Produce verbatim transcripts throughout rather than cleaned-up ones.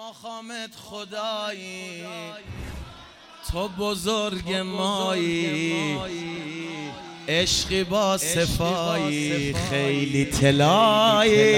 مخامت خدایی تو بزرگ مایی، عشقی با صفایی خیلی طلایی،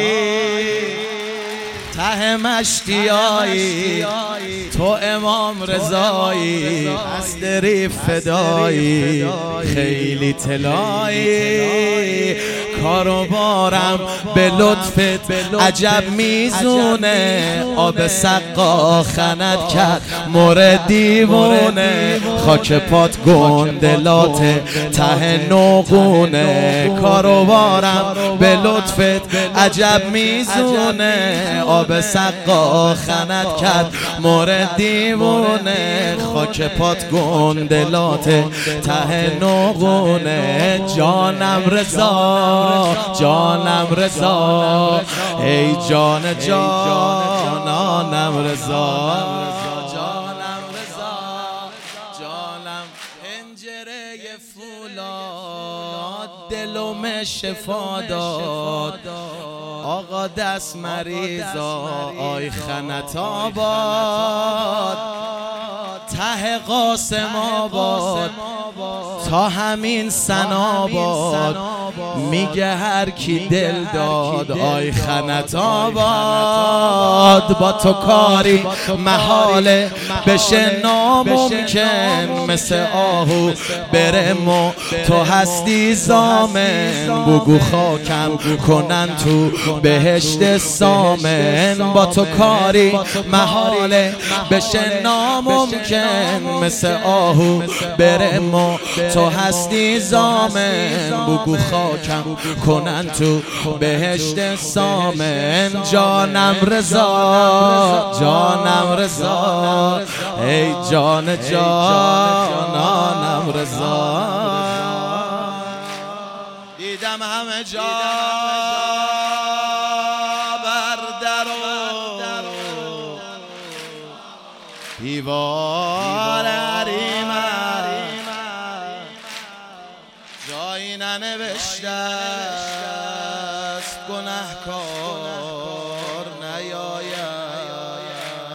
ته مشتیایی تو امام رضایی، از دری فدایی خیلی طلایی، کارو بارم به لطفت عجب میزونه، آب سقا خند کرد مر دیوونه، خاک پات گندلات ته نقونه، کارو بارم به لطفت عجب میزونه، آب سقا خند کرد مر دیوونه، خاک پات گندلات ته نقونه، جانم رضا جانم رضا ای جان جانانم رضا، جانم رضا جانم پنجره فولاد دلم شفا داد، آقا دست مریضا آی خنت آباد، ته قاسم آباد تا همین سناباد، میگه هر کی دل داد آی خنت آباد، با تو کاری محاله بشه ناممکن، مثل آهو برم و تو هستی زامن، بگو خاکم کنن تو بهشت سامن، با تو کاری محاله بشه ناممکن، مثل آهو برم و تو هستی زامن، بگو خاکم کنن تو بهشت سامن، جانم رضا جانم رضا ای جان جانانم رضا، دیدم همه جا بر در و دیوار حریمم، جایی ننوشته است گنهکار نیاید،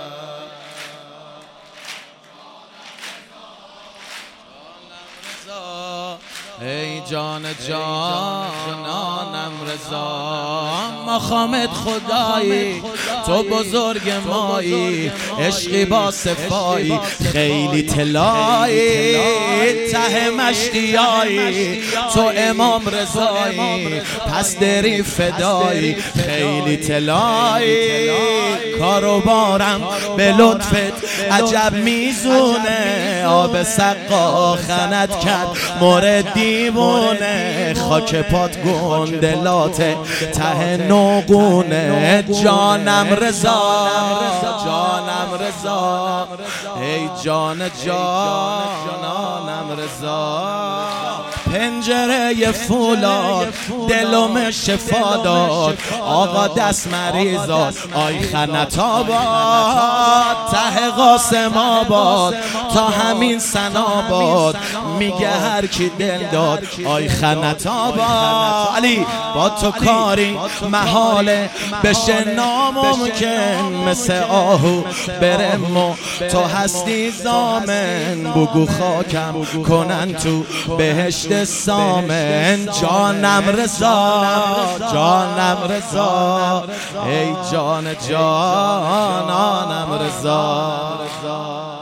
ای جان جانانم رضا، مخامت خدایی تو بزرگ مایی، عشقی با صفایی خیلی طلایی، ته مشتیایی تو امام رضایی، پس دری فدایی خیلی طلایی، کارو بارم به لطفت عجب میزونه، آب سقا خند کرد مر دیوونه، خاک پات گندلات ته نقونه، جانم رضا جانم رضا ای جان جانانم رضا، پنجره فولاد دلم شفا داد، آقا دست مریضا آی خنت آباد، ته قاسم آباد تا همین سناباد، میگه هر کی دل داد آی خنت آباد، علی با تو کاری محاله بشه ناممکن، مثل آهو برم و تو هستی زامن، بگو خاکم کنن تو بهشت سامن، جانم رضا جانم رضا ای جان جانانم رضا.